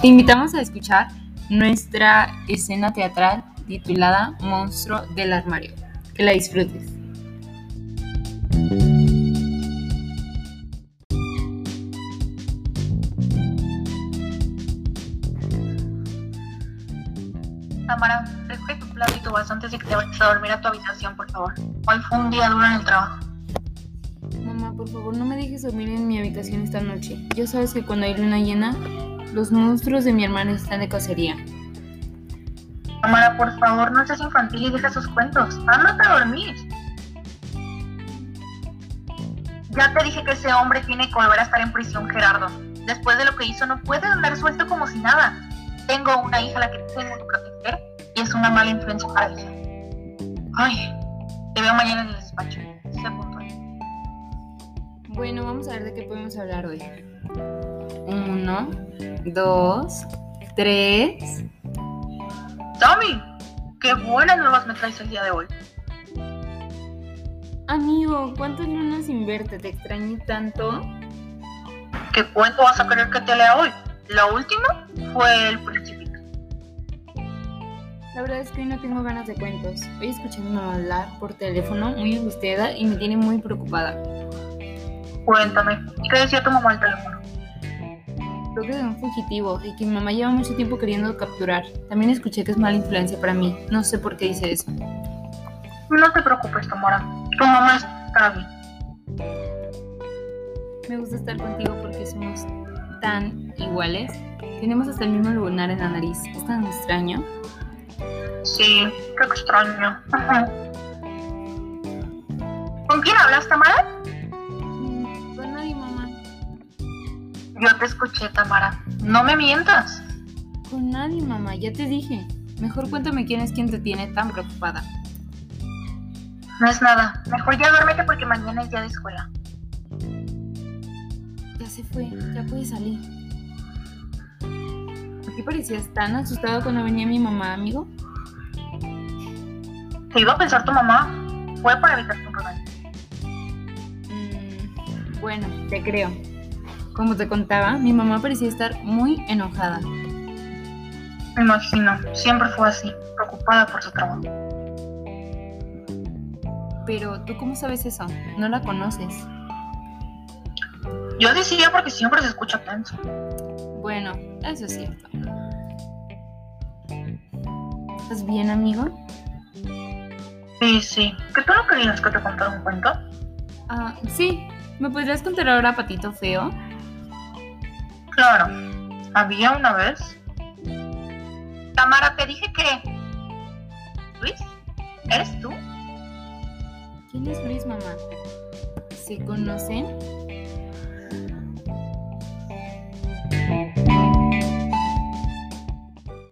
Te invitamos a escuchar nuestra escena teatral titulada Monstruo del Armario. Que la disfrutes. Tamara, recoge tu plato y tu vaso antes de que te vayas a dormir a tu habitación, por favor. Hoy fue un día duro en el trabajo. Mamá, por favor, no me dejes dormir en mi habitación esta noche. Ya sabes que cuando hay luna llena, los monstruos de mi hermano están de cacería. Tamara, por favor, no seas infantil y deja esos cuentos. Ándate a dormir. Ya te dije que ese hombre tiene que volver a estar en prisión, Gerardo. Después de lo que hizo, no puede andar suelto como si nada. Tengo una hija a la que tengo que proteger y es una mala influencia para ella. Ay, te veo mañana en el despacho. Sé puntual. Bueno, vamos a ver de qué podemos hablar hoy. 1, 2, 3. Tommy, qué buenas nuevas me traes el día de hoy. Amigo, ¿cuántas lunas sin verte? ¿Te extrañé tanto? ¿Qué cuento vas a querer que te lea hoy? La última fue El Principito. La verdad es que hoy no tengo ganas de cuentos. Hoy escuché a mi mamá hablar por teléfono muy angustiada y me tiene muy preocupada. Cuéntame, ¿qué decía tu mamá al teléfono? Creo que es un fugitivo y que mi mamá lleva mucho tiempo queriendo capturar. También escuché que es mala influencia para mí. No sé por qué dice eso. No te preocupes, Tamara. Tu mamá está bien. Me gusta estar contigo porque somos tan iguales. Tenemos hasta el mismo lunar en la nariz. ¿Es tan extraño? Sí, qué extraño. Ajá. ¿Con quién hablas, Tamara? Con nadie, mamá. Yo te escuché, Tamara. No me mientas. Con nadie, mamá. Ya te dije. Mejor cuéntame quién es quien te tiene tan preocupada. No es nada. Mejor ya duérmete porque mañana es día de escuela. Ya se fue. Ya puede salir. ¿Por qué parecías tan asustado cuando venía mi mamá, amigo? Te iba a pensar tu mamá. Fue para evitarte un regaño. Bueno, te creo. Como te contaba, mi mamá parecía estar muy enojada. Me imagino. Siempre fue así. Preocupada por su trabajo. Pero, ¿tú cómo sabes eso? No la conoces. Yo decía porque siempre se escucha tenso. Bueno, eso es cierto. ¿Estás bien, amigo? Sí. ¿Que tú no querías que te contara un cuento? Sí. ¿Me podrías contar ahora, Patito Feo? Claro. Había una vez... Tamara, te dije que... ¿Luis? ¿Eres tú? ¿Quién es Luis, mamá? ¿Se conocen?